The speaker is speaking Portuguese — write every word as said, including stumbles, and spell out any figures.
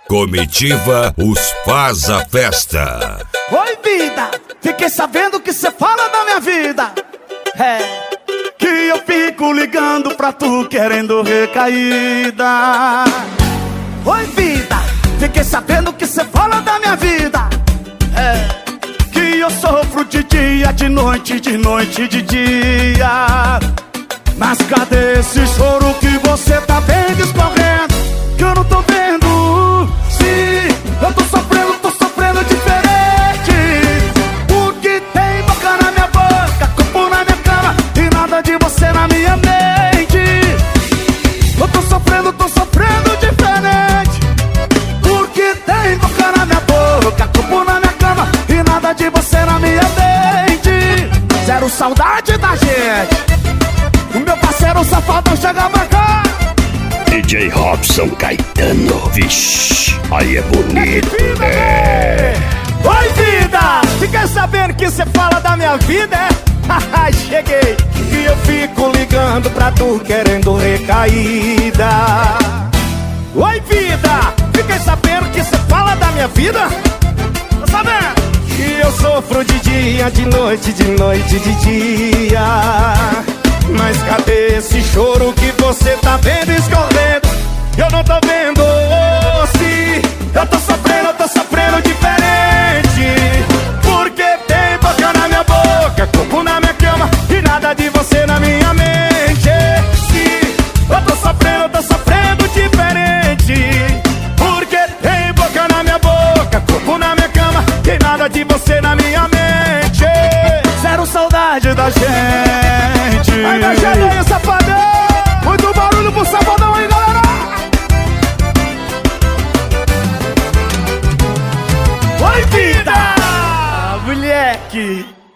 Comitiva os faz a festa. Oi, vida, fiquei sabendo que cê fala da minha vida. É, que eu fico ligando pra tu querendo recaída. Oi, vida, fiquei sabendo que cê fala da minha vida. É, que eu sofro de dia, de noite, de noite, de dia. Mas cadê esse choro que você tá vendo escorrendo? Que eu não tô vendo. Sim, eu tô sofrendo, tô sofrendo diferente. Porque tem boca na minha boca, corpo na minha cama e nada de você na minha mente. Eu tô sofrendo, tô sofrendo diferente. Porque tem boca na minha boca, corpo na minha cama e nada de você na minha mente. Zero saudade da gente. O meu parceiro safadão chega pra cá. D J Robson Caetano, vixe, aí é bonito, é. Oi, vida, fiquei sabendo que cê fala da minha vida, é? Haha, cheguei. E eu fico ligando pra tu querendo recaída. Oi, vida, fiquei sabendo que cê fala da minha vida. Tá sabendo? Que eu sofro de dia, de noite, de noite, de dia. Mas cadê esse choro que você tá vendo escorrendo? Eu não tô vendo, oh, sim. Eu tô sofrendo, eu tô sofrendo diferente. Porque tem boca na minha boca, corpo na minha cama e nada de você na minha mente. Sim, eu tô sofrendo, eu tô sofrendo diferente. Porque tem boca na minha boca, corpo na minha cama e nada de você na minha mente. Zero saudade da gente. Aí, meu jeito aí, safadão. Muito barulho pro safadão aí, galera. Oi, vida, moleque.